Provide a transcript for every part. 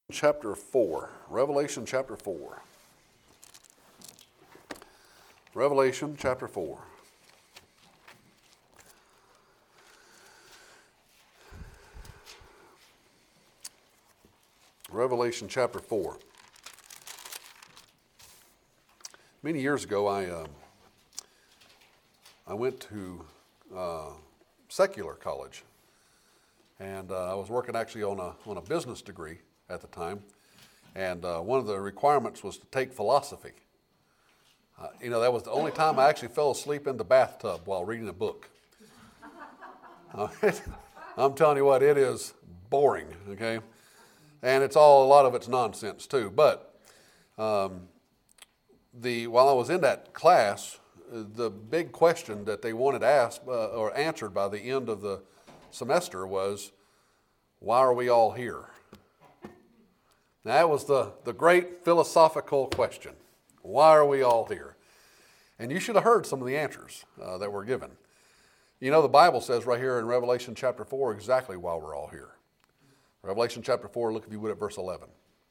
Chapter 4. Revelation chapter 4. Revelation chapter 4. Revelation chapter 4. Many years ago, I went to secular college, and I was working actually on a business degree at the time, and one of the requirements was to take philosophy. That was the only time I actually fell asleep in the bathtub while reading a book. I'm telling you what, it is boring, okay? And a lot of it's nonsense too. But while I was in that class, the big question that they wanted asked or answered by the end of the semester was, why are we all here? Now, that was the great philosophical question. Why are we all here? And you should have heard some of the answers that were given. You know, the Bible says right here in Revelation chapter 4 exactly why we're all here. Revelation chapter 4, look if you would at verse 11.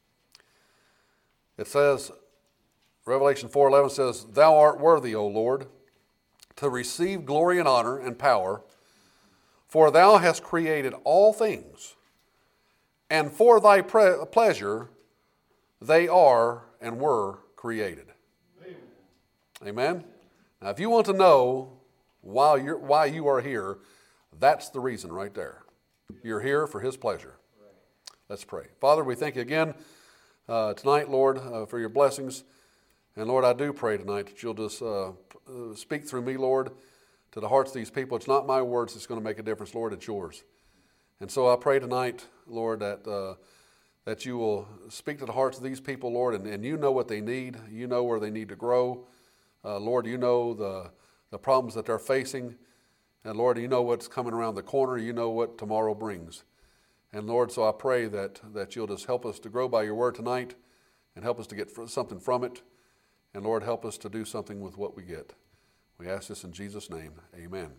It says, Revelation 4:11 says, "Thou art worthy, O Lord, to receive glory and honor and power, for thou hast created all things, and for thy pleasure they are and were created." Amen. Amen? Now, if you want to know why you are here, that's the reason right there. You're here for His pleasure. Let's pray. Father, we thank you again tonight, Lord, for your blessings. And Lord, I do pray tonight that you'll just speak through me, Lord, to the hearts of these people. It's not my words that's going to make a difference, Lord, it's yours. And so I pray tonight, Lord, that you will speak to the hearts of these people, Lord, and you know what they need. You know where they need to grow. Lord, you know the problems that they're facing. And Lord, you know what's coming around the corner. You know what tomorrow brings. And Lord, so I pray that you'll just help us to grow by your word tonight and help us to get something from it. And Lord, help us to do something with what we get. We ask this in Jesus' name. Amen.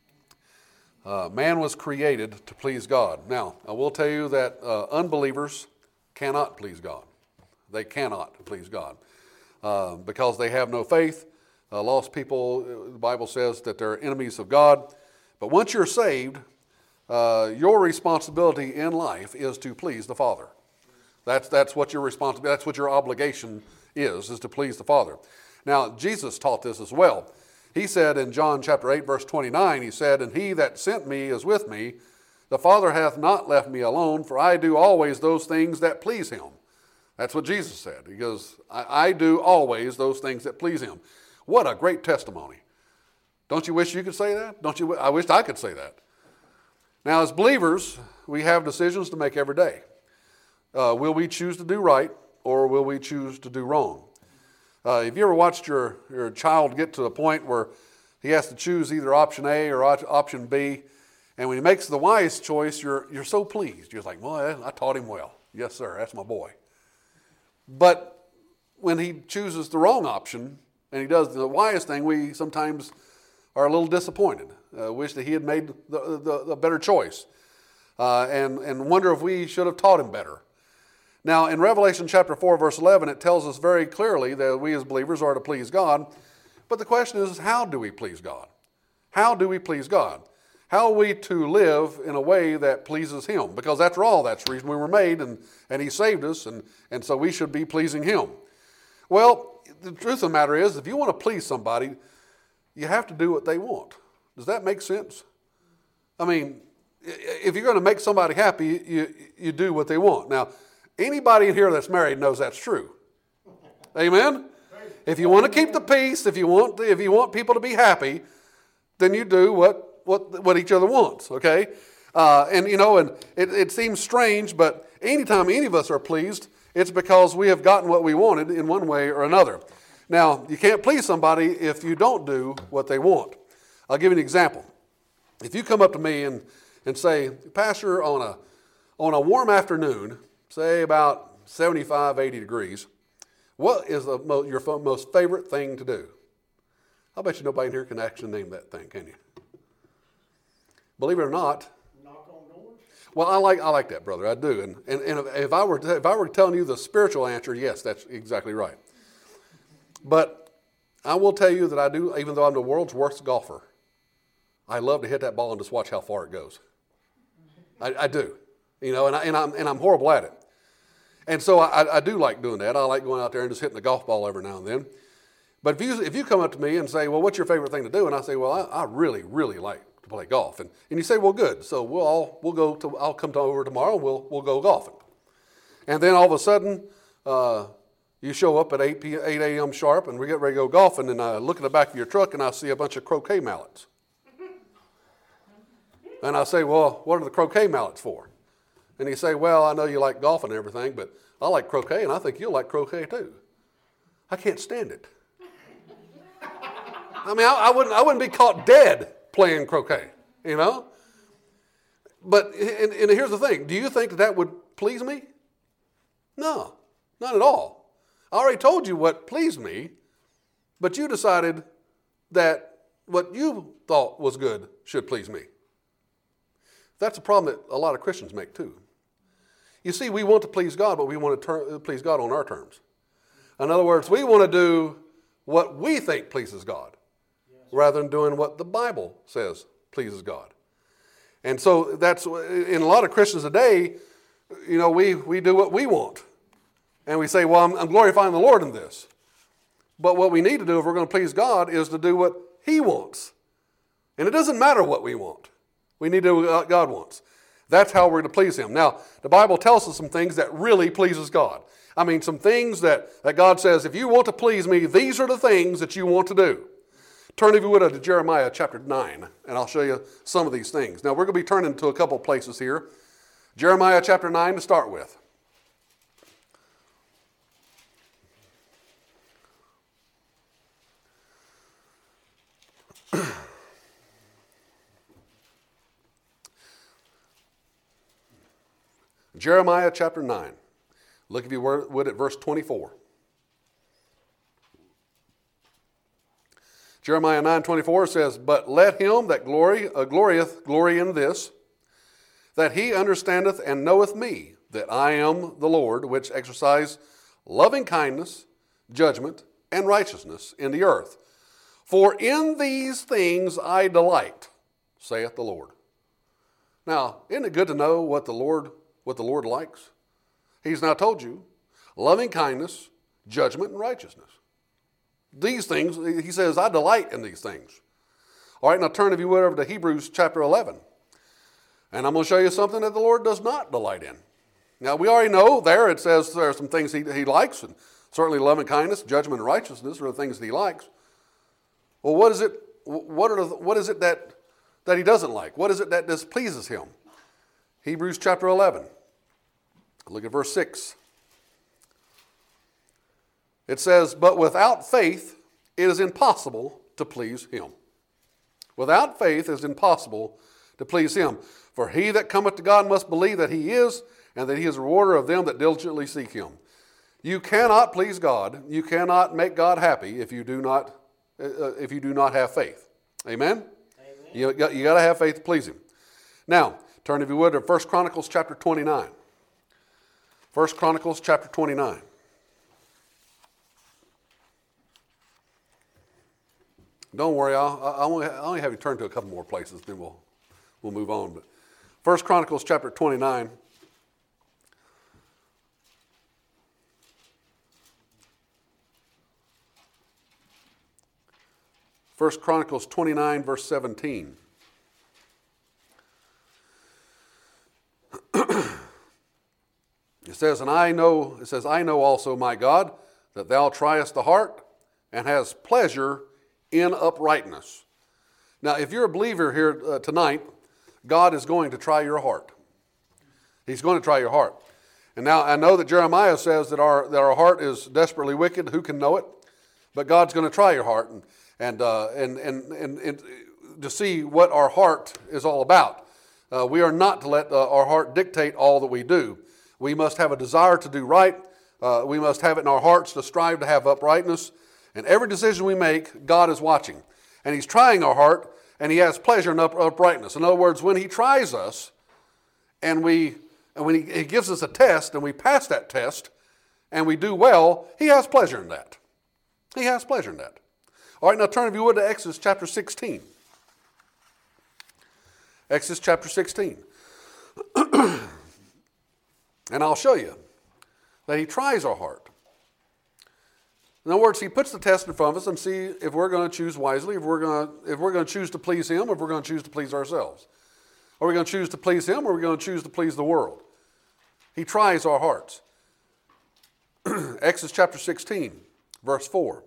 Man was created to please God. Now, I will tell you that unbelievers cannot please God. They cannot please God because they have no faith. Lost people, the Bible says that they're enemies of God. But once you're saved, your responsibility in life is to please the Father. That's what your responsibility. That's what your obligation is to please the Father. Now, Jesus taught this as well. He said in John chapter 8, verse 29, he said, "And he that sent me is with me. The Father hath not left me alone, for I do always those things that please him." That's what Jesus said. He goes, I do always those things that please him. What a great testimony. Don't you wish you could say that? Don't you? I wish I could say that. Now, as believers, we have decisions to make every day. Will we choose to do right, or will we choose to do wrong? Have you ever watched your child get to a point where he has to choose either option A or option B, and when he makes the wise choice, you're so pleased. You're like, well, I taught him well. Yes, sir, that's my boy. But when he chooses the wrong option and he does the wise thing, we sometimes are a little disappointed. Wish that he had made the better choice, and wonder if we should have taught him better. Now, in Revelation chapter 4, verse 11, it tells us very clearly that we as believers are to please God. But the question is, how do we please God? How do we please God? How are we to live in a way that pleases Him? Because after all, that's the reason we were made, and He saved us, and so we should be pleasing Him. Well, the truth of the matter is, if you want to please somebody, you have to do what they want. Does that make sense? I mean, if you're going to make somebody happy, you do what they want. Now, anybody in here that's married knows that's true. Amen? If you want to keep the peace, if you want people to be happy, then you do what each other wants, okay? And it seems strange, but anytime any of us are pleased, it's because we have gotten what we wanted in one way or another. Now, you can't please somebody if you don't do what they want. I'll give you an example. If you come up to me and say, "Pastor, on a warm afternoon, say about 75, 80 degrees, what is your most favorite thing to do?" I bet you nobody in here can actually name that thing, can you? Believe it or not. Knock on doors? Well, I like that, brother. I do. And if I were telling you the spiritual answer, yes, that's exactly right. But I will tell you that I do, even though I'm the world's worst golfer, I love to hit that ball and just watch how far it goes. I do, you know, and I'm horrible at it. And so I do like doing that. I like going out there and just hitting the golf ball every now and then. But if you come up to me and say, well, what's your favorite thing to do? And I say, well, I really, really like to play golf. And you say, well, good. So I'll come over tomorrow. We'll go golfing. And then all of a sudden, you show up at 8 a.m. sharp, and we get ready to go golfing. And I look in the back of your truck, and I see a bunch of croquet mallets. And I say, well, what are the croquet mallets for? And you say, well, I know you like golf and everything, but I like croquet, and I think you'll like croquet too. I can't stand it. I mean, I wouldn't be caught dead playing croquet, you know? But and here's the thing. Do you think that would please me? No, not at all. I already told you what pleased me, but you decided that what you thought was good should please me. That's a problem that a lot of Christians make too. You see, we want to please God, but we want to please God on our terms. In other words, we want to do what we think pleases God, rather than doing what the Bible says pleases God. And so that's, in a lot of Christians today, you know, we do what we want. And we say, well, I'm glorifying the Lord in this. But what we need to do if we're going to please God is to do what He wants. And it doesn't matter what we want. We need to do what God wants. That's how we're going to please Him. Now, the Bible tells us some things that really pleases God. I mean, some things that God says, if you want to please me, these are the things that you want to do. Turn, if you would, to Jeremiah chapter 9, and I'll show you some of these things. Now, we're going to be turning to a couple places here. Jeremiah chapter 9 to start with. Jeremiah chapter 9. Look, if you would, at verse 24. Jeremiah 9:24 says, but let him that glorieth glory in this, that he understandeth and knoweth me, that I am the Lord, which exercise loving kindness, judgment, and righteousness in the earth. For in these things I delight, saith the Lord. Now, isn't it good to know what the Lord likes? He's now told you loving kindness, judgment, and righteousness. These things, he says, I delight in these things. All right, now turn, if you would, over to Hebrews chapter 11. And I'm going to show you something that the Lord does not delight in. Now, we already know there it says there are some things he likes, and certainly loving kindness, judgment, and righteousness are the things that he likes. Well, what is it? What is it that he doesn't like? What is it that displeases him? Hebrews chapter 11. Look at verse 6. It says, but without faith it is impossible to please him. Without faith it is impossible to please him. For he that cometh to God must believe that he is, and that he is a rewarder of them that diligently seek him. You cannot please God. You cannot make God happy if you do not have faith. Amen? Amen. You got to have faith to please him. Now, turn, if you would, to 1 Chronicles chapter 29. 1 Chronicles chapter 29. Don't worry, I'll only have you turn to a couple more places, then we'll move on. But 1 Chronicles chapter 29. First Chronicles 29, verse 17. It says, I know also, my God, that thou triest the heart and hast pleasure in uprightness. Now, if you're a believer here tonight, God is going to try your heart. He's going to try your heart. And now I know that Jeremiah says that our heart is desperately wicked. Who can know it? But God's going to try your heart and to see what our heart is all about. We are not to let our heart dictate all that we do. We must have a desire to do right. We must have it in our hearts to strive to have uprightness. And every decision we make, God is watching. And He's trying our heart, and He has pleasure in uprightness. In other words, when He tries us, and when he gives us a test and we pass that test and we do well, he has pleasure in that. He has pleasure in that. All right, now turn, if you would, to Exodus chapter 16. Exodus chapter 16. And I'll show you that he tries our heart. In other words, he puts the test in front of us and see if we're going to choose wisely, if we're going to choose to please him, or if we're going to choose to please ourselves. Are we going to choose to please him, or are we going to choose to please the world? He tries our hearts. Exodus chapter 16, verse 4.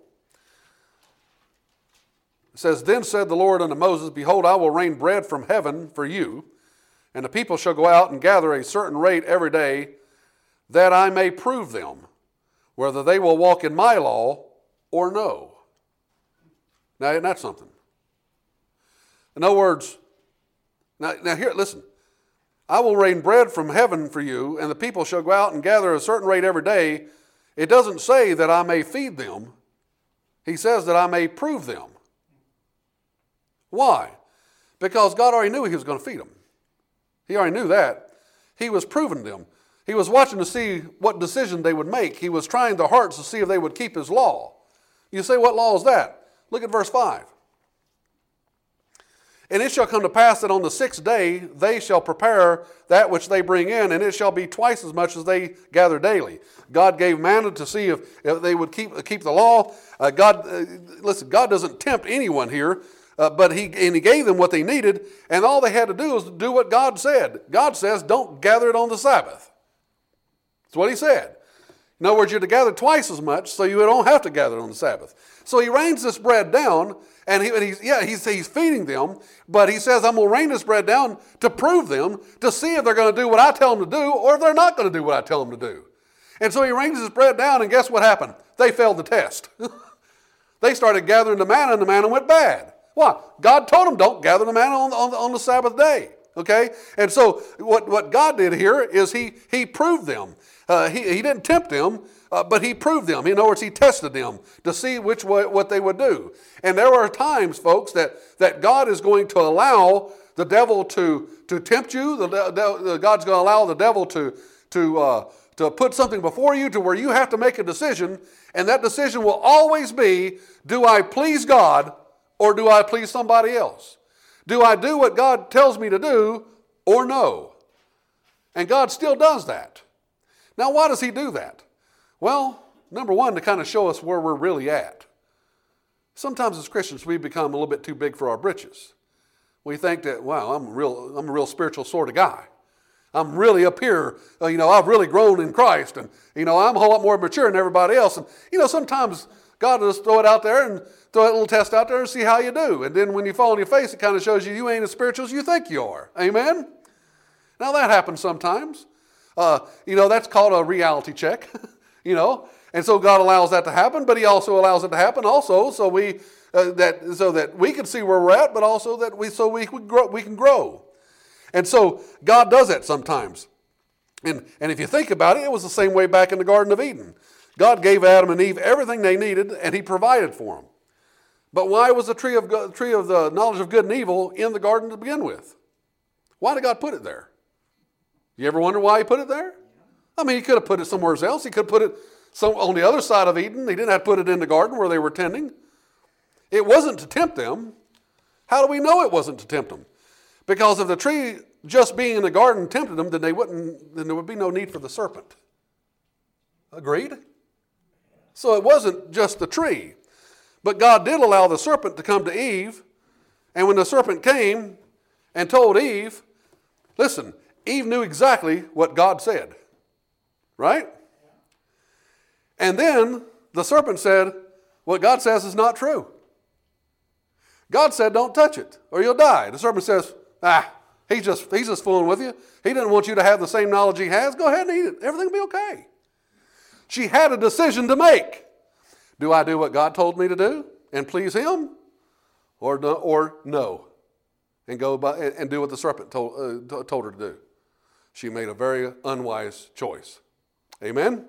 It says, Then said the Lord unto Moses, Behold, I will rain bread from heaven for you, and the people shall go out and gather a certain rate every day, that I may prove them, whether they will walk in my law or no. Now, isn't that something? In other words, now here, listen. I will rain bread from heaven for you, and the people shall go out and gather a certain rate every day. It doesn't say that I may feed them. He says that I may prove them. Why? Because God already knew he was going to feed them. He already knew that. He was proving them. He was watching to see what decision they would make. He was trying their hearts to see if they would keep his law. You say, what law is that? Look at verse 5. And it shall come to pass that on the 6th day they shall prepare that which they bring in, and it shall be twice as much as they gather daily. God gave manna to see if they would keep the law. Listen, God doesn't tempt anyone here, but he gave them what they needed, and all they had to do was do what God said. God says, don't gather it on the Sabbath. That's what he said. In other words, you're to gather twice as much, so you don't have to gather it on the Sabbath. So he rains this bread down, and he's feeding them, but he says, I'm going to rain this bread down to prove them, to see if they're going to do what I tell them to do, or if they're not going to do what I tell them to do. And so he rains this bread down, and guess what happened? They failed the test. They started gathering the manna, and the manna went bad. Why? God told them, don't gather the manna on the Sabbath day. Okay? And so what God did here is he proved them. He didn't tempt them, but he proved them. In other words, he tested them to see what they would do. And there are times, folks, that God is going to allow the devil to tempt you. God's going to allow the devil to put something before you to where you have to make a decision, and that decision will always be, do I please God or do I please somebody else? Do I do what God tells me to do or no? And God still does that. Now, why does he do that? Well, number one, to kind of show us where we're really at. Sometimes as Christians, we become a little bit too big for our britches. We think that, wow, I'm a real spiritual sort of guy. I'm really up here, I've really grown in Christ, and, I'm a whole lot more mature than everybody else. And, sometimes God will just throw it out there and throw that little test out there and see how you do. And then when you fall on your face, it kind of shows you ain't as spiritual as you think you are. Amen? Now, that happens sometimes. That's called a reality check, and so God allows that to happen, but he also allows it to happen also so that we can see where we're at, but also that we can grow. And so God does that sometimes. And if you think about it, it was the same way back in the Garden of Eden. God gave Adam and Eve everything they needed, and he provided for them. But why was the tree of the knowledge of good and evil in the garden to begin with? Why did God put it there? You ever wonder why he put it there? I mean, he could have put it somewhere else. He could have put it on the other side of Eden. He didn't have to put it in the garden where they were tending. It wasn't to tempt them. How do we know it wasn't to tempt them? Because if the tree just being in the garden tempted them, then there would be no need for the serpent. Agreed? So it wasn't just the tree. But God did allow the serpent to come to Eve. And when the serpent came and told Eve, listen, Eve knew exactly what God said. Right? And then the serpent said, what God says is not true. God said, don't touch it or you'll die. The serpent says, he's just fooling with you. He didn't want you to have the same knowledge he has. Go ahead and eat it. Everything will be okay. She had a decision to make. Do I do what God told me to do and please him or no? And go and do what the serpent told her to do. She made a very unwise choice. Amen?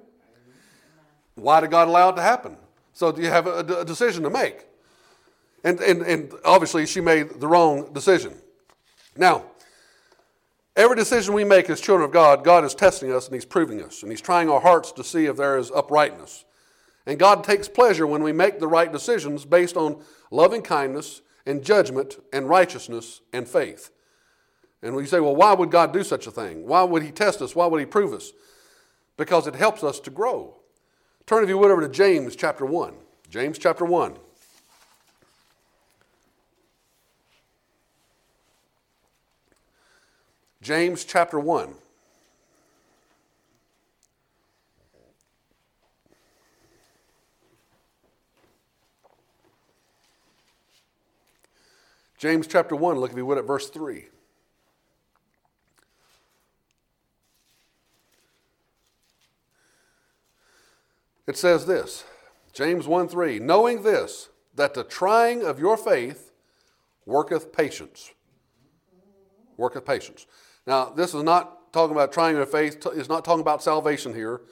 Why did God allow it to happen? So you have a decision to make. And obviously she made the wrong decision. Now, Every decision we make as children of God, God is testing us and He's proving us. And He's trying our hearts to see if there is uprightness. And God takes pleasure when we make the right decisions based on loving kindness and judgment and righteousness and faith. And we say, well, why would God do such a thing? Why would He test us? Why would He prove us? Because it helps us to grow. Turn, if you would, over to James chapter 1. James chapter 1. James chapter 1. James chapter 1, look if you would at verse 3. It says this, James 1:3, knowing this, that the trying of your faith worketh patience. Worketh patience. Now, this is not talking about trying your faith. It's not talking about salvation here.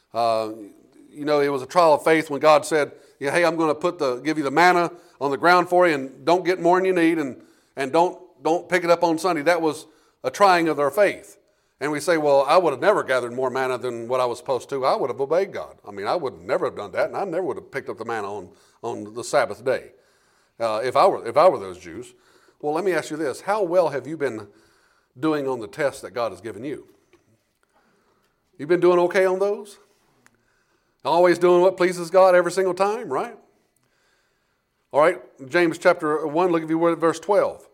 It was a trial of faith when God said, hey, I'm going to give you the manna on the ground for you, and don't get more than you need, and don't pick it up on Sunday. That was a trying of their faith. And we say, well, I would have never gathered more manna than what I was supposed to. I would have obeyed God. I mean, I would never have done that, and I never would have picked up the manna on the Sabbath day if I were those Jews. Well, let me ask you this. How well have you been doing on the test that God has given you? You've been doing okay on those? Always doing what pleases God every single time, right? All right, James chapter 1, look if you would at verse 12.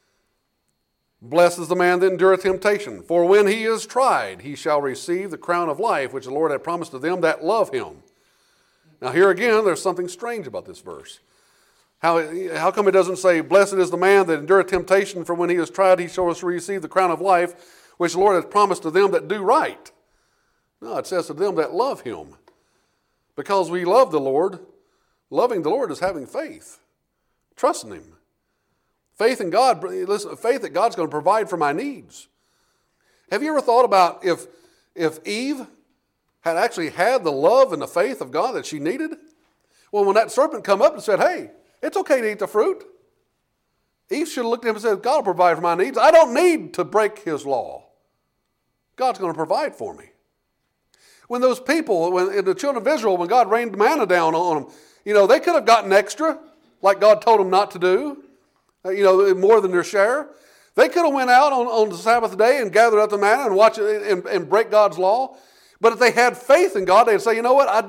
Blessed is the man that endureth temptation, for when he is tried, he shall receive the crown of life, which the Lord hath promised to them that love him. Now here again, there's something strange about this verse. How come it doesn't say, blessed is the man that endureth temptation, for when he is tried, he shall receive the crown of life, which the Lord hath promised to them that do right? No, it says to them that love him. Because we love the Lord. Loving the Lord is having faith, trusting Him. Faith in God, listen, faith that God's going to provide for my needs. Have you ever thought about if Eve had actually had the love and the faith of God that she needed? Well, when that serpent come up and said, hey, it's okay to eat the fruit, Eve should have looked at him and said, God will provide for my needs. I don't need to break His law. God's going to provide for me. When those people, when the children of Israel, when God rained manna down on them, they could have gotten extra, like God told them not to do, more than their share. They could have went out on the Sabbath day and gathered up the manna and watch it and break God's law. But if they had faith in God, they'd say, you know what, I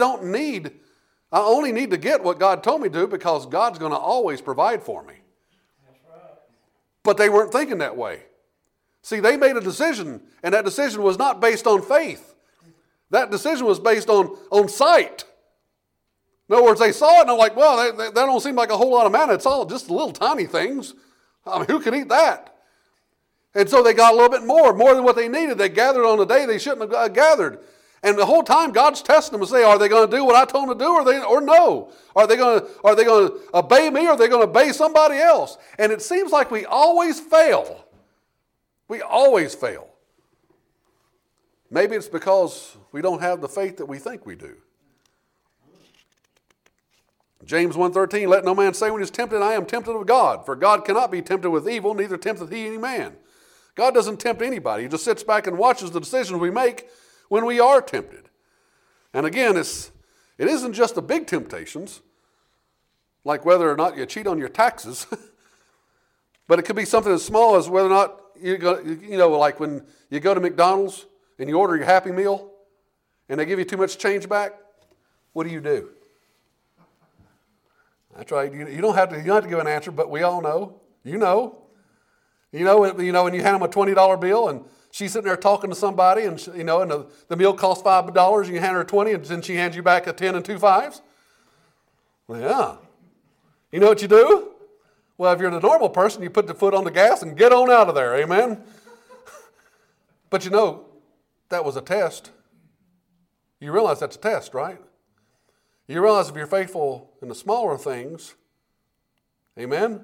only need to get what God told me to because God's going to always provide for me. That's right. But they weren't thinking that way. See, they made a decision, and that decision was not based on faith. That decision was based on sight. In other words, they saw it and they're like, well, that don't seem like a whole lot of manna. It's all just little tiny things. I mean, who can eat that? And so they got a little bit more than what they needed. They gathered on the day they shouldn't have gathered. And the whole time God's testing them and say, are they going to do what I told them to do or no? Are they going to obey me or are they going to obey somebody else? And it seems like we always fail. We always fail. Maybe it's because we don't have the faith that we think we do. James 1:13, let no man say when he is tempted, I am tempted of God. For God cannot be tempted with evil, neither tempteth He any man. God doesn't tempt anybody. He just sits back and watches the decisions we make when we are tempted. And again, it isn't just the big temptations, like whether or not you cheat on your taxes, but it could be something as small as whether or not like when you go to McDonald's and you order your Happy Meal and they give you too much change back. What do? That's right. You don't have to give an answer, but we all know. You know when you hand them a $20 bill and she's sitting there talking to somebody and the meal costs $5 and you hand her 20 and then she hands you back a 10 and 2 5s. Well, yeah. You know what you do? Well, if you're the normal person, you put the foot on the gas and get on out of there. Amen? But that was a test. You realize that's a test, right? You realize if you're faithful in the smaller things, amen?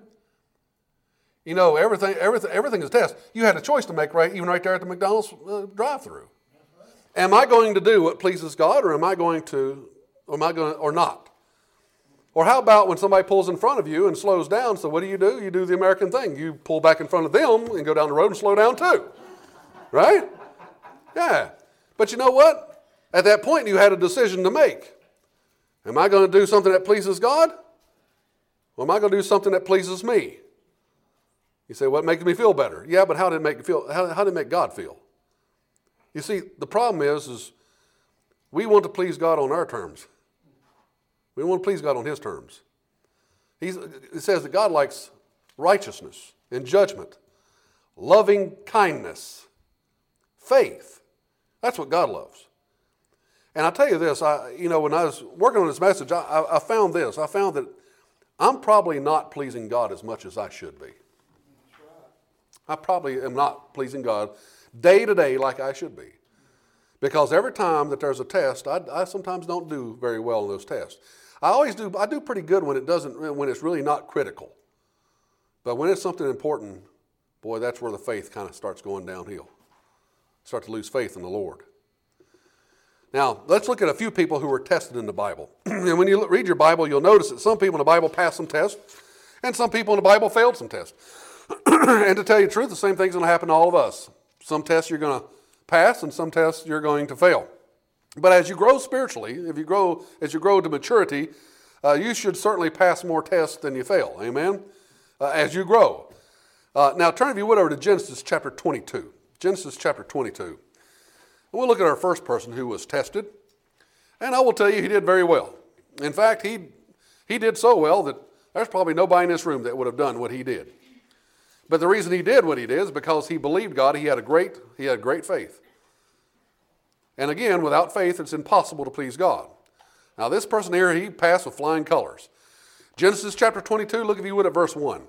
Everything is a test. You had a choice to make even right there at the McDonald's drive-thru. Am I going to do what pleases God, or am I going to, or not? Or how about when somebody pulls in front of you and slows down? So what do? You do the American thing. You pull back in front of them and go down the road and slow down too. Right? Yeah. But you know what? At that point, you had a decision to make. Am I going to do something that pleases God? Or am I going to do something that pleases me? You say, what makes me feel better? Yeah, but how did it make you feel? How did it make God feel? You see, the problem is we want to please God on our terms. We want to please God on His terms. It says that God likes righteousness and judgment, loving kindness, faith. That's what God loves. And I'll tell you this, when I was working on this message, I found this. I found that I'm probably not pleasing God as much as I should be. I probably am not pleasing God day to day like I should be. Because every time that there's a test, I sometimes don't do very well in those tests. I do pretty good when it's really not critical. But when it's something important, boy, that's where the faith kind of starts going downhill. Start to lose faith in the Lord. Now, let's look at a few people who were tested in the Bible. And when you read your Bible, you'll notice that some people in the Bible passed some tests, and some people in the Bible failed some tests. And to tell you the truth, the same thing's going to happen to all of us. Some tests you're going to pass, and some tests you're going to fail. But as you grow spiritually, as you grow to maturity, you should certainly pass more tests than you fail. Amen? As you grow. Now, turn, if you would, over to Genesis chapter 22. Genesis chapter 22. And we'll look at our first person who was tested. And I will tell you, he did very well. In fact, he did so well that there's probably nobody in this room that would have done what he did. But the reason he did what he did is because he believed God. He had great faith. And again, without faith, it's impossible to please God. Now, this person here, he passed with flying colors. Genesis chapter 22, look if you would at verse 1.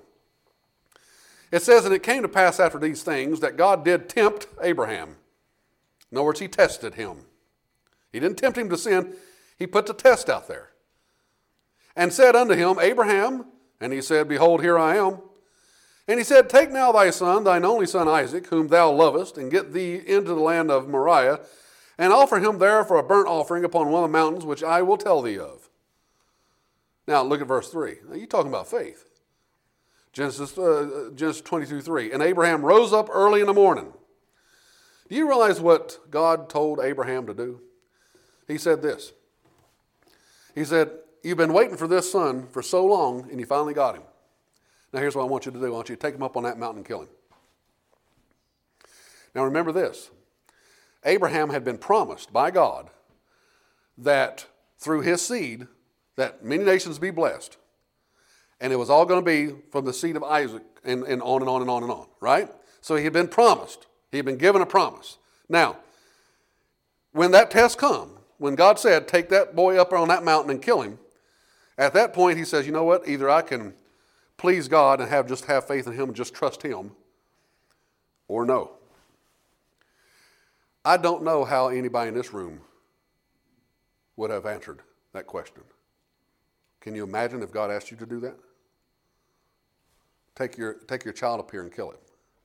It says, and it came to pass after these things that God did tempt Abraham. In other words, he tested him. He didn't tempt him to sin. He put the test out there. And said unto him, Abraham, and he said, behold, here I am. And he said, take now thy son, thine only son Isaac, whom thou lovest, and get thee into the land of Moriah, and offer him there for a burnt offering upon one of the mountains which I will tell thee of. Now look at verse 3. Now you're talking about faith. Genesis 22:3. And Abraham rose up early in the morning. Do you realize what God told Abraham to do? He said this. He said, you've been waiting for this son for so long, and you finally got him. Now here's what I want you to do. I want you to take him up on that mountain and kill him. Now remember this. Abraham had been promised by God that through his seed, that many nations be blessed. And it was all going to be from the seed of Isaac and on and on and on and on, right? So he had been promised. He had been given a promise. Now, when that test come, when God said, take that boy up on that mountain and kill him, at that point he says, you know what? Either I can please God and have faith in him and just trust him, or no. I don't know how anybody in this room would have answered that question. Can you imagine if God asked you to do that? Take your child up here and kill him.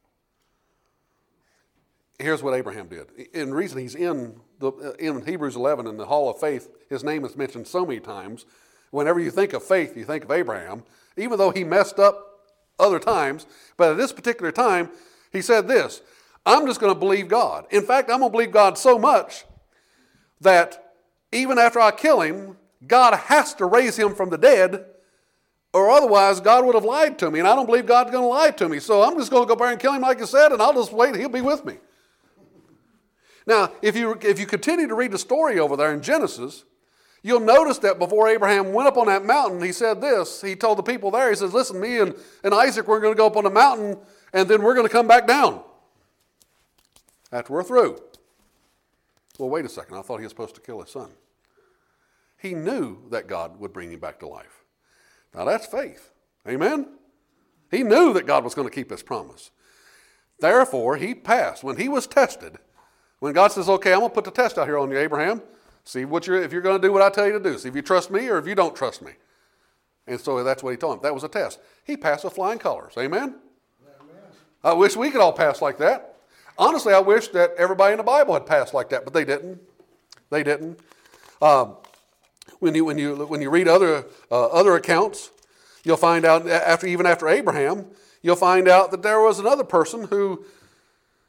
Here's what Abraham did. And the reason he's in Hebrews 11 in the Hall of Faith, his name is mentioned so many times. Whenever you think of faith, you think of Abraham, even though he messed up other times. But at this particular time, he said this, I'm just going to believe God. In fact, I'm going to believe God so much that even after I kill him, God has to raise him from the dead, or otherwise God would have lied to me, and I don't believe God's going to lie to me. So I'm just going to go back and kill him like you said, and I'll just wait, he'll be with me. Now, if you continue to read the story over there in Genesis, you'll notice that before Abraham went up on that mountain, he said this. He told the people there, he says, listen, me and Isaac, we're going to go up on the mountain, and then we're going to come back down after we're through. Well, wait a second. I thought he was supposed to kill his son. He knew that God would bring him back to life. Now that's faith. Amen? He knew that God was going to keep his promise. Therefore, he passed. When he was tested, when God says, okay, I'm going to put the test out here on you, Abraham. See if you're going to do what I tell you to do. See if you trust me or if you don't trust me. And so that's what he told him. That was a test. He passed with flying colors. Amen? Amen. I wish we could all pass like that. Honestly, I wish that everybody in the Bible had passed like that, but they didn't. They didn't. When you read other accounts, you'll find out even after Abraham, you'll find out that there was another person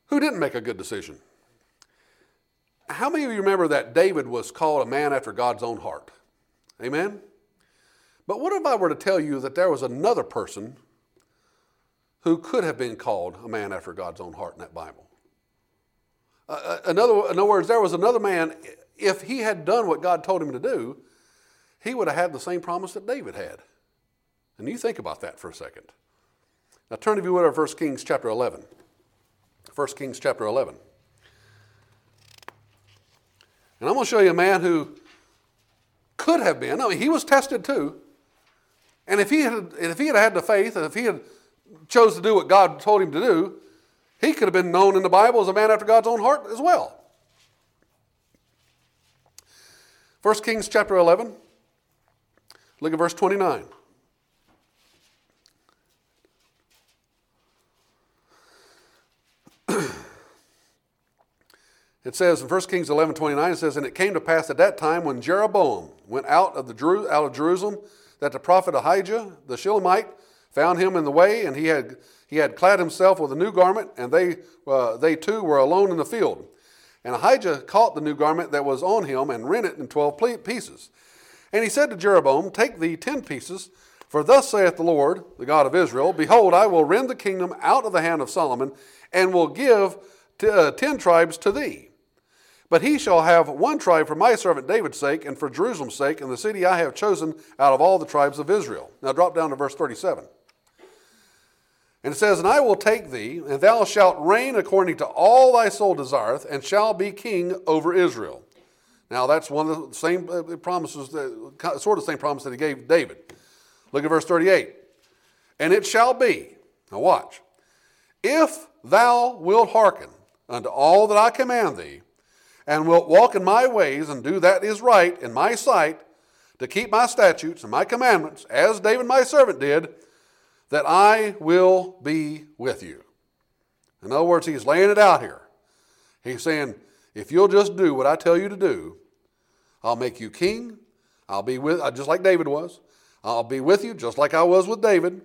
Who didn't make a good decision? How many of you remember that David was called a man after God's own heart? Amen? But what if I were to tell you that there was another person who could have been called a man after God's own heart in that Bible? In other words, there was another man, if he had done what God told him to do, he would have had the same promise that David had. And you think about that for a second. Now turn, if you would, to 1 Kings chapter 11. 1 Kings chapter 11. And I'm going to show you a man who could have been, I mean, he was tested too. And if he had had the faith, and if he had chose to do what God told him to do, he could have been known in the Bible as a man after God's own heart as well. 1 Kings chapter 11, look at verse 29. It says in 1 Kings 11:29, it says, "And it came to pass at that time when Jeroboam went out of Jerusalem, that the prophet Ahijah the Shilonite found him in the way, and he had clad himself with a new garment, and they two were alone in the field. And Ahijah caught the new garment that was on him and rent it in 12 pieces. And he said to Jeroboam, Take thee 10 pieces, for thus saith the Lord, the God of Israel, Behold, I will rend the kingdom out of the hand of Solomon, and will give 10 tribes to thee. But he shall have 1 tribe for my servant David's sake, and for Jerusalem's sake, and the city I have chosen out of all the tribes of Israel." Now drop down to verse 37. And it says, "And I will take thee, and thou shalt reign according to all thy soul desireth, and shall be king over Israel." Now that's one of the same promises, sort of the same promise that he gave David. Look at verse 38. "And it shall be," now watch, "if thou wilt hearken unto all that I command thee, and wilt walk in my ways, and do that is right in my sight, to keep my statutes and my commandments, as David my servant did, that I will be with you." In other words, he's laying it out here. He's saying, if you'll just do what I tell you to do, I'll make you king. I'll be with, just like David was. I'll be with you just like I was with David.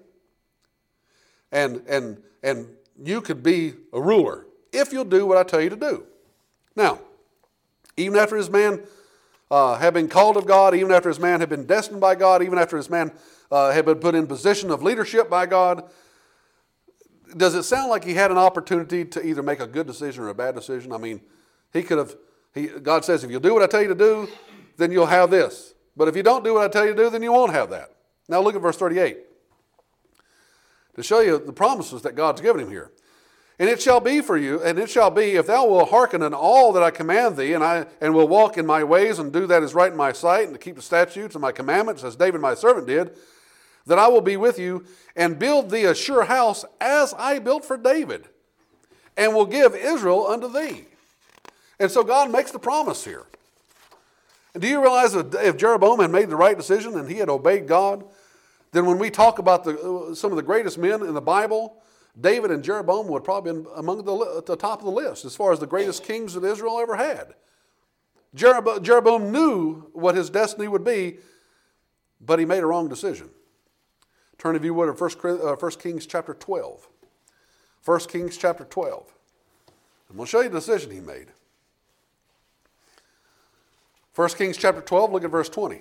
And you could be a ruler if you'll do what I tell you to do. Now, even after his man had been called of God, even after his man had been destined by God, even after his man had been put in position of leadership by God, does it sound like he had an opportunity to either make a good decision or a bad decision? I mean, he could have, God says, if you'll do what I tell you to do, then you'll have this. But if you don't do what I tell you to do, then you won't have that. Now look at verse 38. To show you the promises that God's given him here. "And it shall be for you, and it shall be, if thou wilt hearken unto all that I command thee, and will walk in my ways, and do that is right in my sight, and to keep the statutes and my commandments, as David my servant did, that I will be with you, and build thee a sure house, as I built for David, and will give Israel unto thee." And so God makes the promise here. And do you realize that if Jeroboam had made the right decision and he had obeyed God, then when we talk about some of the greatest men in the Bible, David and Jeroboam would probably be among the top of the list as far as the greatest kings that Israel ever had. Jeroboam knew what his destiny would be, but he made a wrong decision. Turn, if you would, to 1 Kings chapter 12. 1 Kings chapter 12. I'm going to show you the decision he made. 1 Kings chapter 12, look at verse 20.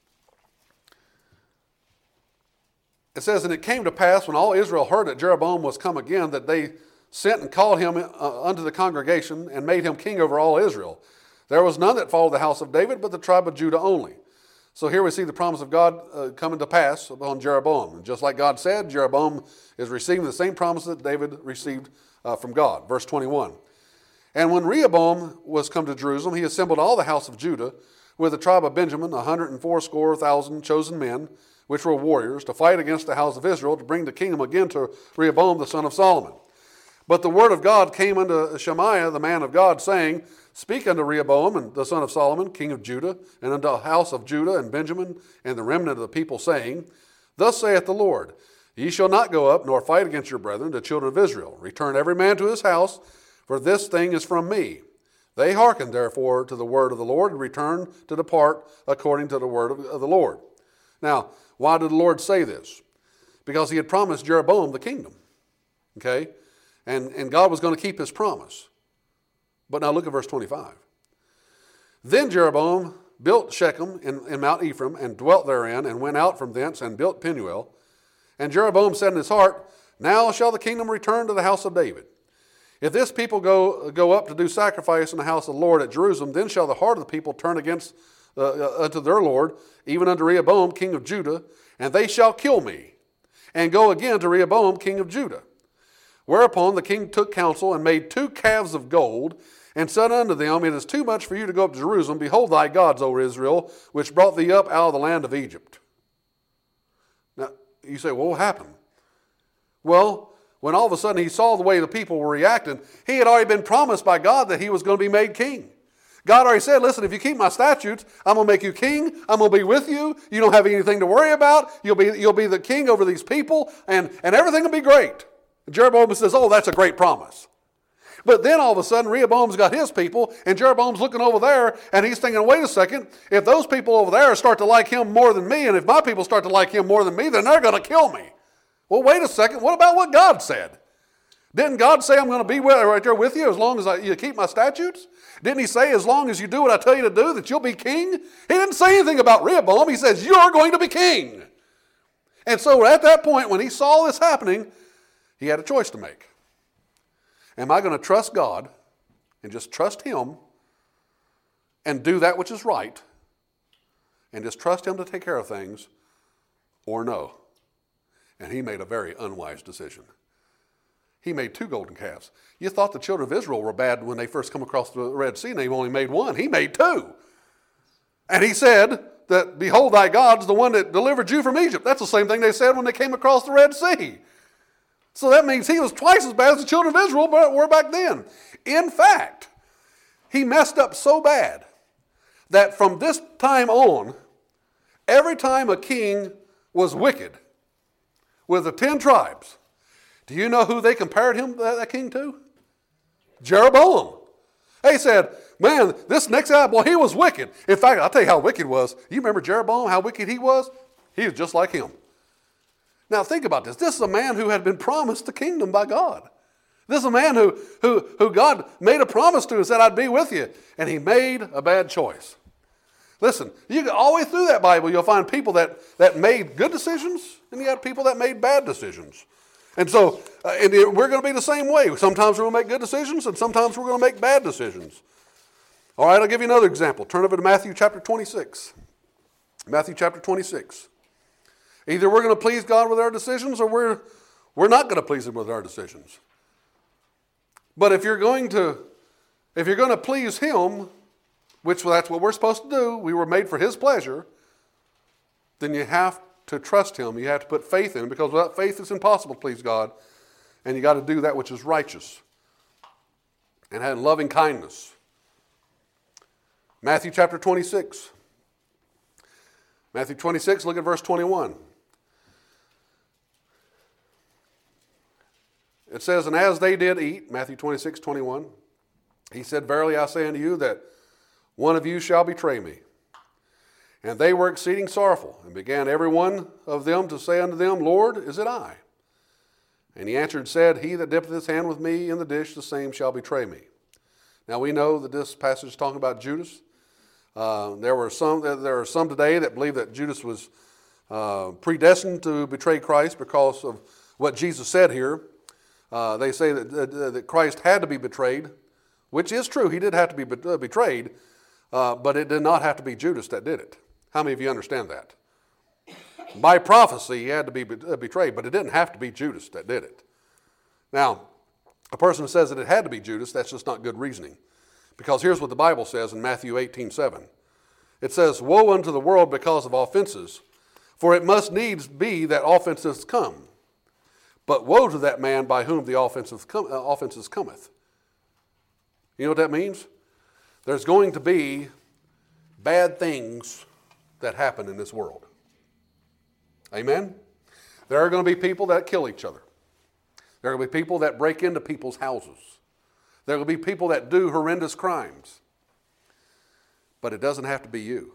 It says, "And it came to pass, when all Israel heard that Jeroboam was come again, that they sent and called him unto the congregation, and made him king over all Israel. There was none that followed the house of David, but the tribe of Judah only." So here we see the promise of God coming to pass upon Jeroboam. And just like God said, Jeroboam is receiving the same promise that David received from God. Verse 21. "And when Rehoboam was come to Jerusalem, he assembled all the house of Judah with the tribe of Benjamin, 180,000 chosen men, which were warriors, to fight against the house of Israel, to bring the kingdom again to Rehoboam the son of Solomon. But the word of God came unto Shemaiah, the man of God, saying, Speak unto Rehoboam, and the son of Solomon, king of Judah, and unto the house of Judah and Benjamin, and the remnant of the people, saying, Thus saith the Lord, Ye shall not go up, nor fight against your brethren, the children of Israel. Return every man to his house, for this thing is from me. They hearkened therefore to the word of the Lord, and returned to depart according to the word of the Lord." Now, why did the Lord say this? Because he had promised Jeroboam the kingdom. Okay? And God was going to keep his promise. But now look at verse 25. Then Jeroboam built Shechem in Mount Ephraim and dwelt therein, and went out from thence and built Penuel. And Jeroboam said in his heart, now shall the kingdom return to the house of David. If this people go up to do sacrifice in the house of the Lord at Jerusalem, then shall the heart of the people turn against unto their Lord, even unto Rehoboam king of Judah, and they shall kill me, and go again to Rehoboam king of Judah. Whereupon the king took counsel, and made 2 calves of gold, and said unto them, it is too much for you to go up to Jerusalem. Behold thy gods, O Israel, which brought thee up out of the land of Egypt. Now, you say, well, what happened? Well, when all of a sudden he saw the way the people were reacting, he had already been promised by God that he was going to be made king. God already said, listen, if you keep my statutes, I'm going to make you king. I'm going to be with you. You don't have anything to worry about. You'll be the king over these people, and everything will be great. Jeroboam says, oh, that's a great promise. But then all of a sudden, Rehoboam's got his people, and Jeroboam's looking over there, and he's thinking, wait a second, if those people over there start to like him more than me, and if my people start to like him more than me, then they're going to kill me. Well, wait a second, what about what God said? Didn't God say I'm going to be right there with you as long as you keep my statutes? Didn't he say as long as you do what I tell you to do that you'll be king? He didn't say anything about Rehoboam. He says, you're going to be king. And so at that point, when he saw this happening, he had a choice to make. Am I going to trust God and just trust him and do that which is right and just trust him to take care of things, or no? And he made a very unwise decision. He made 2 golden calves. You thought the children of Israel were bad when they first come across the Red Sea, and they only made 1. He made 2. And he said that, behold thy gods, the one that delivered you from Egypt. That's the same thing they said when they came across the Red Sea. So that means he was twice as bad as the children of Israel were back then. In fact, he messed up so bad that from this time on, every time a king was wicked with the 10 tribes, do you know who they compared him, that king, to? Jeroboam. They said, man, this next guy, boy, he was wicked. In fact, I'll tell you how wicked he was. You remember Jeroboam, how wicked he was? He was just like him. Now think about this. This is a man who had been promised the kingdom by God. This is a man who God made a promise to and said, I'd be with you. And he made a bad choice. Listen, all the way through that Bible, you'll find people that made good decisions, and you got people that made bad decisions. And so we're going to be the same way. Sometimes we're going to make good decisions, and sometimes we're going to make bad decisions. All right, I'll give you another example. Turn over to Matthew chapter 26. Matthew chapter 26. Either we're going to please God with our decisions, or we're not going to please him with our decisions. But if you're going to please him, which that's what we're supposed to do, we were made for his pleasure, then you have to trust him. You have to put faith in him, because without faith it's impossible to please God. And you got to do that which is righteous and have loving kindness. Matthew chapter 26. Matthew 26, look at verse 21. It says, and as they did eat, Matthew 26, 21, he said, verily I say unto you that one of you shall betray me. And they were exceeding sorrowful, and began every one of them to say unto them, Lord, is it I? And he answered and said, he that dippeth his hand with me in the dish, the same shall betray me. Now we know that this passage is talking about Judas. There are some today that believe that Judas was predestined to betray Christ because of what Jesus said here. They say that Christ had to be betrayed, which is true. He did have to be betrayed, but it did not have to be Judas that did it. How many of you understand that? By prophecy, he had to be betrayed, but it didn't have to be Judas that did it. Now, a person who says that it had to be Judas, that's just not good reasoning. Because here's what the Bible says in Matthew 18:7. It says, woe unto the world because of offenses, for it must needs be that offenses come. But woe to that man by whom the offenses cometh. You know what that means? There's going to be bad things that happen in this world. Amen? There are going to be people that kill each other. There are going to be people that break into people's houses. There will be people that do horrendous crimes. But it doesn't have to be you.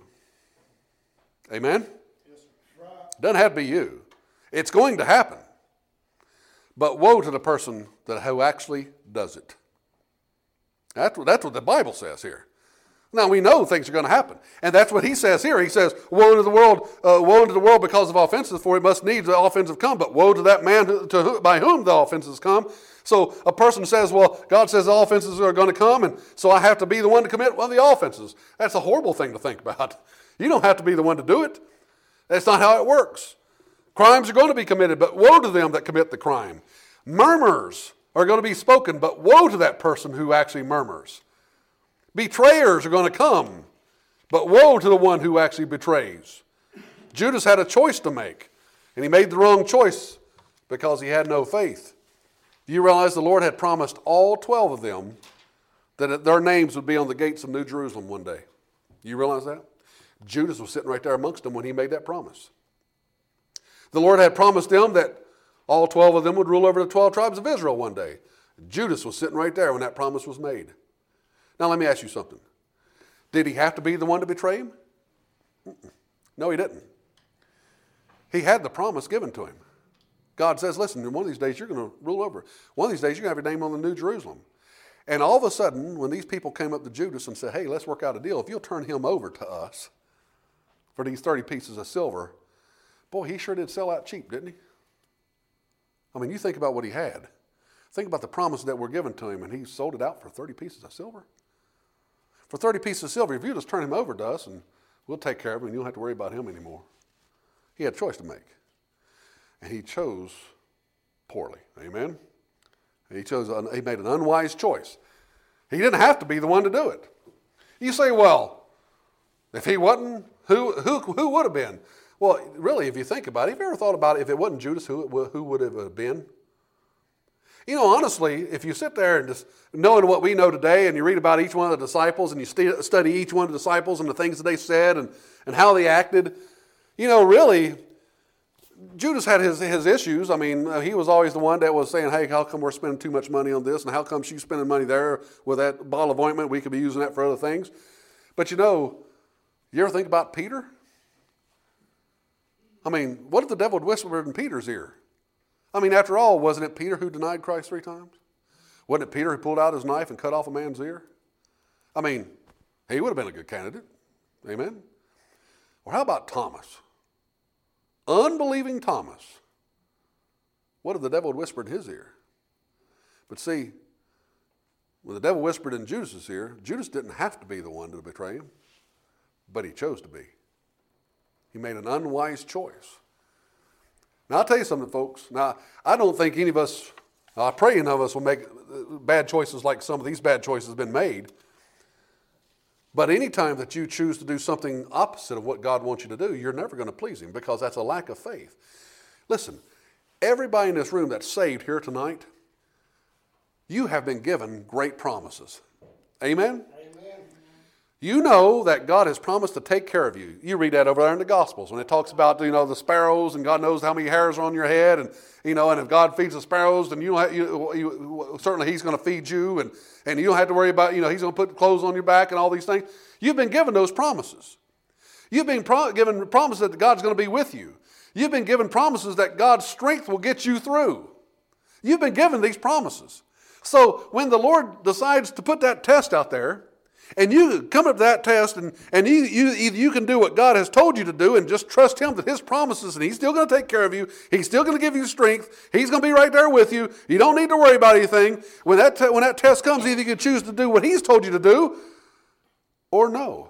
Amen? Yes, right. It doesn't have to be you. It's going to happen. But woe to the person who actually does it. That's what the Bible says here. Now we know things are going to happen. And that's what he says here. He says, woe unto the world because of offenses, for it must needs the offensive come. But woe to that man by whom the offenses come. So a person says, well, God says the offenses are going to come, and so I have to be the one to commit one of the offenses. That's a horrible thing to think about. You don't have to be the one to do it. That's not how it works. Crimes are going to be committed, but woe to them that commit the crime. Murmurs are going to be spoken, but woe to that person who actually murmurs. Betrayers are going to come, but woe to the one who actually betrays. Judas had a choice to make, and he made the wrong choice because he had no faith. Do you realize the Lord had promised all 12 of them that their names would be on the gates of New Jerusalem one day? Do you realize that? Judas was sitting right there amongst them when he made that promise. The Lord had promised them that all 12 of them would rule over the 12 tribes of Israel one day. Judas was sitting right there when that promise was made. Now let me ask you something. Did he have to be the one to betray him? No, he didn't. He had the promise given to him. God says, listen, one of these days you're going to rule over. One of these days you're going to have your name on the New Jerusalem. And all of a sudden, when these people came up to Judas and said, hey, let's work out a deal. If you'll turn him over to us for these 30 pieces of silver, boy, he sure did sell out cheap, didn't he? I mean, you think about what he had. Think about the promises that were given to him, and he sold it out for 30 pieces of silver. For 30 pieces of silver, if you just turn him over to us, and we'll take care of him, and you don't have to worry about him anymore. He had a choice to make. And he chose poorly. Amen? He made an unwise choice. He didn't have to be the one to do it. You say, well, if he wasn't, who would have been? Well, really, if you think about it, have you ever thought about it, if it wasn't Judas, who would it have been? You know, honestly, if you sit there and just knowing what we know today, and you read about each one of the disciples, and you study each one of the disciples and the things that they said and how they acted, you know, really, Judas had his issues. I mean, he was always the one that was saying, hey, how come we're spending too much money on this? And how come she's spending money there with that bottle of ointment? We could be using that for other things. But you know, you ever think about Peter? I mean, what if the devil had whispered in Peter's ear? I mean, after all, wasn't it Peter who denied Christ 3 times? Wasn't it Peter who pulled out his knife and cut off a man's ear? I mean, he would have been a good candidate. Amen? Or how about Thomas? Unbelieving Thomas. What if the devil had whispered in his ear? But see, when the devil whispered in Judas' ear, Judas didn't have to be the one to betray him, but he chose to be. He made an unwise choice. Now, I'll tell you something, folks. Now, I don't think any of us, I pray none of us will make bad choices like some of these bad choices have been made. But any time that you choose to do something opposite of what God wants you to do, you're never going to please him because that's a lack of faith. Listen, everybody in this room that's saved here tonight, you have been given great promises. Amen? Amen. You know that God has promised to take care of you. You read that over there in the Gospels when it talks about, you know, the sparrows and God knows how many hairs are on your head, and you know, and if God feeds the sparrows, then certainly he's going to feed you, and you don't have to worry about, you know, he's going to put clothes on your back and all these things. You've been given those promises. You've been given promises that God's going to be with you. You've been given promises that God's strength will get you through. You've been given these promises. So when the Lord decides to put that test out there, and you come up to that test, and either you can do what God has told you to do and just trust him that his promises, and he's still going to take care of you. He's still going to give you strength. He's going to be right there with you. You don't need to worry about anything. When that test comes, either you can choose to do what he's told you to do or no.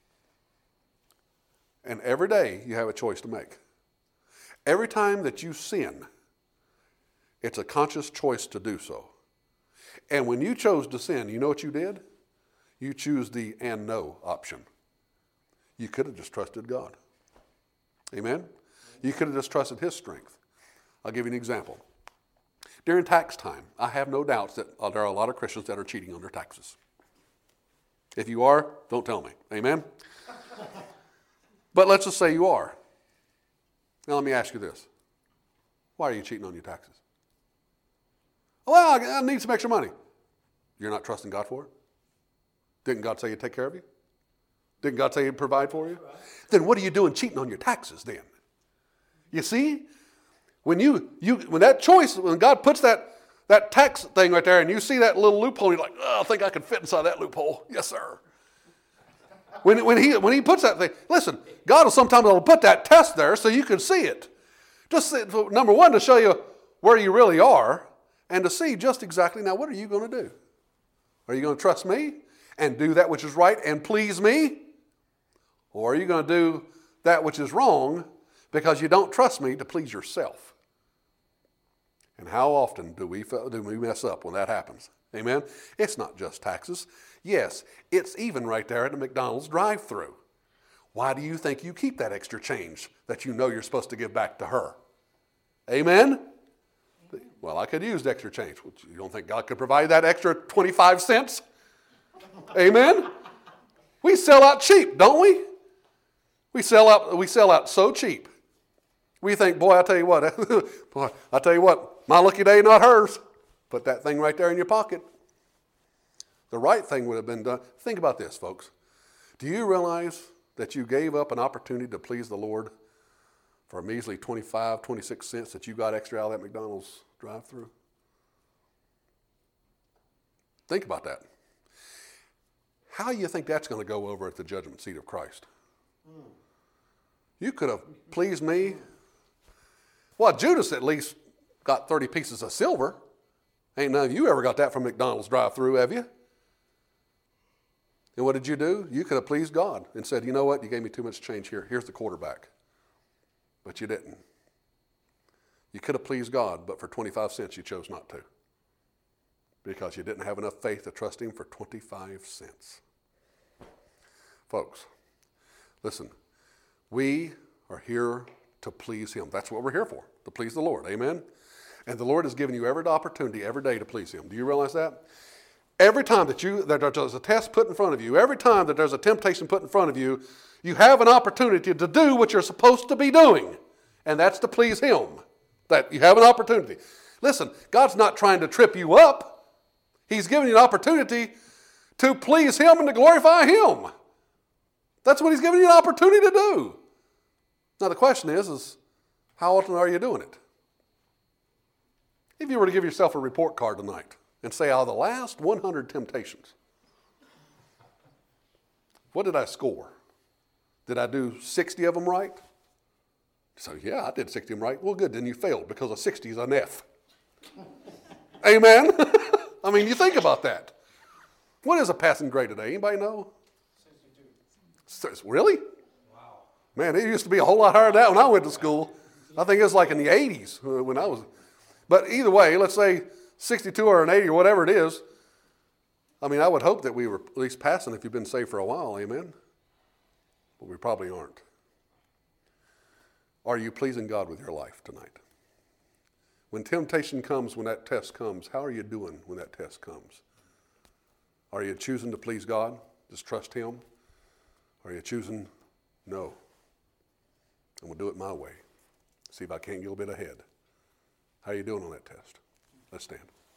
And every day you have a choice to make. Every time that you sin, it's a conscious choice to do so. And when you chose to sin, you know what you did? You choose the and no option. You could have just trusted God. Amen? You could have just trusted his strength. I'll give you an example. During tax time, I have no doubts that there are a lot of Christians that are cheating on their taxes. If you are, don't tell me. Amen? But let's just say you are. Now let me ask you this. Why are you cheating on your taxes? Well, I need some extra money. You're not trusting God for it? Didn't God say he'd take care of you? Didn't God say he'd provide for you? Then what are you doing cheating on your taxes then? You see? When when that choice, when God puts that tax thing right there and you see that little loophole, you're like, oh, I think I can fit inside that loophole. Yes, sir. When he puts that thing, listen, God will sometimes put that test there so you can see it. Just number one, to show you where you really are, and to see just exactly, now what are you going to do? Are you going to trust me and do that which is right and please me? Or are you going to do that which is wrong because you don't trust me to please yourself? And how often do we mess up when that happens? Amen? It's not just taxes. Yes, it's even right there at the McDonald's drive-thru. Why do you think you keep that extra change that you know you're supposed to give back to her? Amen? Well, I could use the extra change. You don't think God could provide that extra 25 cents? Amen? We sell out cheap, don't we? We sell out so cheap. We think, boy, I tell you what, my lucky day, not hers. Put that thing right there in your pocket. The right thing would have been done. Think about this, folks. Do you realize that you gave up an opportunity to please the Lord for a measly 25, 26 cents that you got extra out of that McDonald's drive-thru? Think about that. How do you think that's going to go over at the judgment seat of Christ? You could have pleased me. Well, Judas at least got 30 pieces of silver. Ain't none of you ever got that from McDonald's drive-thru, have you? And what did you do? You could have pleased God and said, you know what, you gave me too much change here. Here's the quarterback. But you didn't. You could have pleased God, but for 25 cents you chose not to. Because you didn't have enough faith to trust him for 25 cents. Folks, listen, we are here to please him. That's what we're here for, to please the Lord. Amen? And the Lord has given you every opportunity every day to please him. Do you realize that? Every time that there's a test put in front of you, every time that there's a temptation put in front of you, you have an opportunity to do what you're supposed to be doing. And that's to please him. That you have an opportunity. Listen, God's not trying to trip you up. He's giving you an opportunity to please him and to glorify him. That's what he's giving you an opportunity to do. Now the question is how often are you doing it? If you were to give yourself a report card tonight and say, out of the last 100 temptations, what did I score? Did I do 60 of them right? So, yeah, I did 60 of them right. Well, good, then you failed because a 60 is an F. Amen? I mean, you think about that. What is a passing grade today? Anybody know? 62. Really? Wow. Man, it used to be a whole lot higher than that when I went to school. I think it was like in the 80s when I was. But either way, let's say 62 or an 80 or whatever it is. I mean, I would hope that we were at least passing if you've been saved for a while, amen? But we probably aren't. Are you pleasing God with your life tonight? When temptation comes, when that test comes, how are you doing when that test comes? Are you choosing to please God? Just trust him? Or are you choosing, no, I'm going to do it my way. See if I can't get a little bit ahead. How are you doing on that test? Let's stand.